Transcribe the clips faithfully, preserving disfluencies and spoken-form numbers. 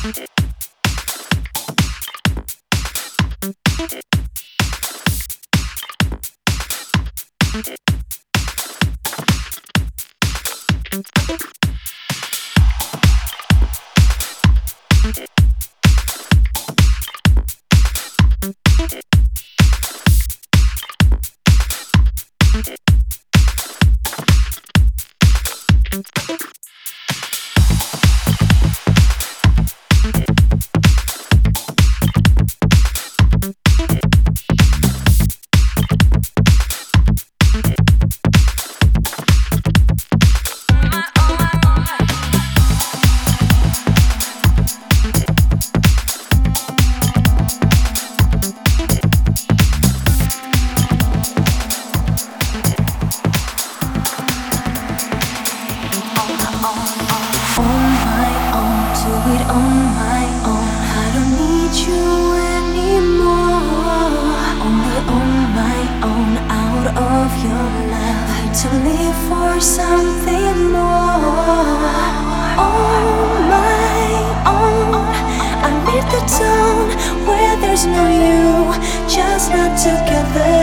To live for something more. On my own, I meet the dawn where there's no you, just not together.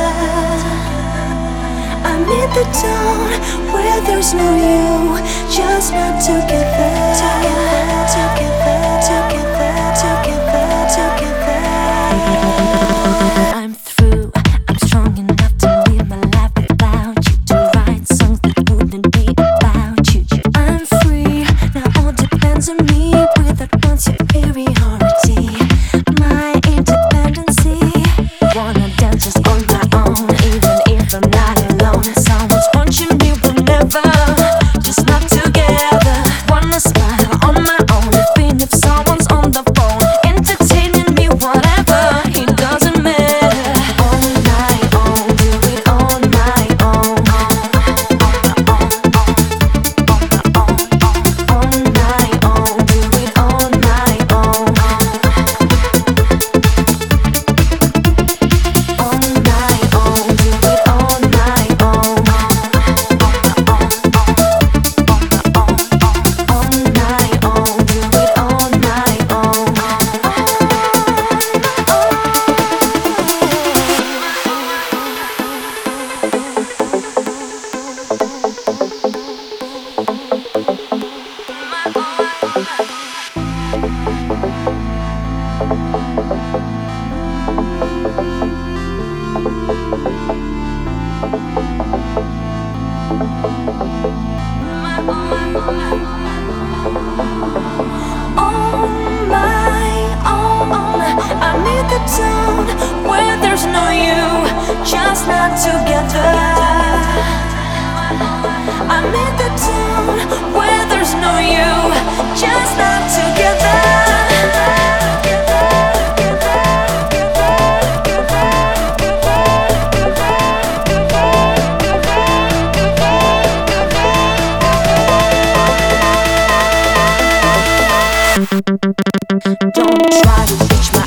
I meet the dawn where there's no you, just not together. Together, together, together, together, together. I'm through. I'm strong enough to live my life without you. On me without one superiority, my independency. Wanna dance just on my own, even if I'm not alone. Someone's punching me whenever, just not together. Wanna smile on my own, even if someone's on the phone, entertaining me, whatever, it doesn't matter. On my own, do it on my own. On my own. Where there's no you, just not together. I'm in the town where there's no you, just not together. Don't try to reach me.